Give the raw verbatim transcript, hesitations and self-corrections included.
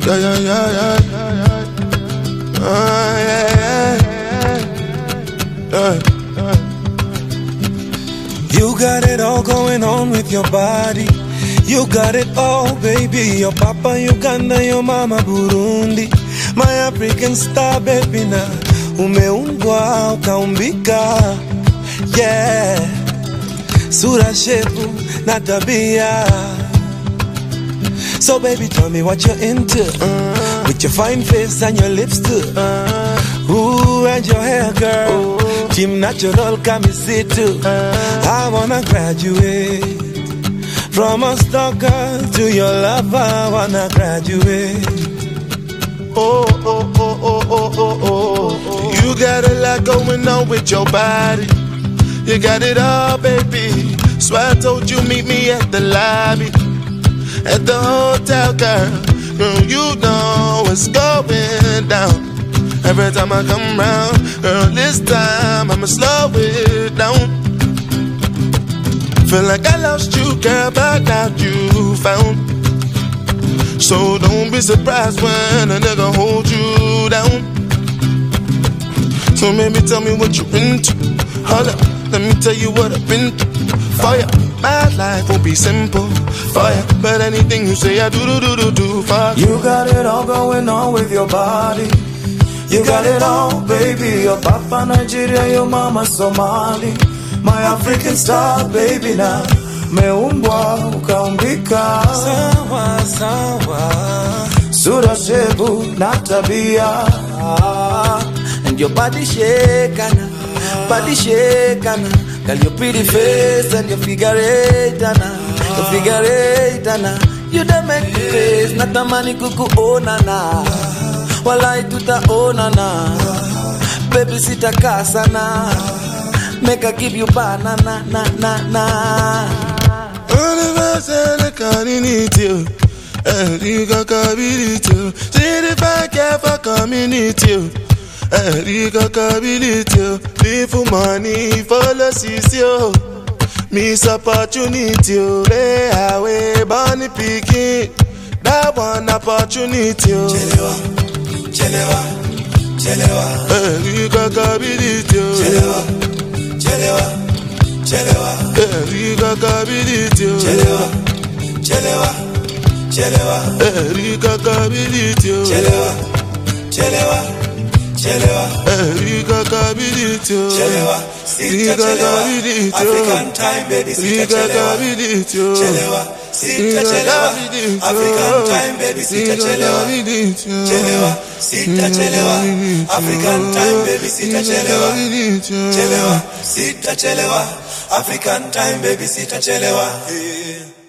Yeah, yeah, yeah, yeah, yeah, yeah. Uh, yeah, yeah, yeah, yeah. You got it all going on with your body. You got it all, baby. Your papa Uganda, your mama Burundi. My African star, baby, na umeumbwa ukaumbika. Yeah, sura, shepu na tabia. So baby, tell me what you're into, uh, with your fine face and your lips too. Uh, Ooh, and your hair, girl, uh, Team Natural, come sit too. Uh, I wanna graduate from a stalker to your lover. I wanna graduate. Oh, oh, oh, oh, oh, oh, oh, oh. You got a lot going on with your body. You got it all, baby. So I told you meet me at the lobby, at the hotel, girl. Girl, you know what's going down. Every time I come round, girl, this time I'ma slow it down. Feel like I lost you, girl, but now you found. So don't be surprised when a nigga hold you down. So maybe tell me what you're into. Hold up, let me tell you what I've been through. For ya, my life won't be simple for ya, but anything you say I do do do do do for you. You got it all going on with your body. You got it all, baby. Your papa Nigeria, your mama Somali. My African star, baby, now meumbwa ukaumbika. Sawa sawa, sura, shepu na tabia. And your body shakana, body shakana. Girl, your pretty face and your figure eight, ana, your figure eight, ana. You done make me face, natamani kuku onana. Walai tuta onana, baby sitakaa sana. Make I give you banana, na na na. All of us I can't need you, and you got ability. See if I care for community. Erika Kabilitio, live for money, follow Sisio. Miss opportunity, lay away, bunny picking. That one opportunity. Chelewa, chelewa, chelewa. Erika Kabilitio. Chelewa, chelewa, chelewa. Erika Kabilitio. Chelewa, chelewa, chelewa. Erika Kabilitio. Chelewa, chelewa. Chelewa, Erika Kabilitio. Chelewa, sita chelewa. African time, baby, sita chelewa. Chelewa, sita chelewa. African time, baby, sita chelewa. Chelewa, sita chelewa. African time, baby, sita chelewa. Chelewa, sita chelewa. African time, baby, sita chelewa.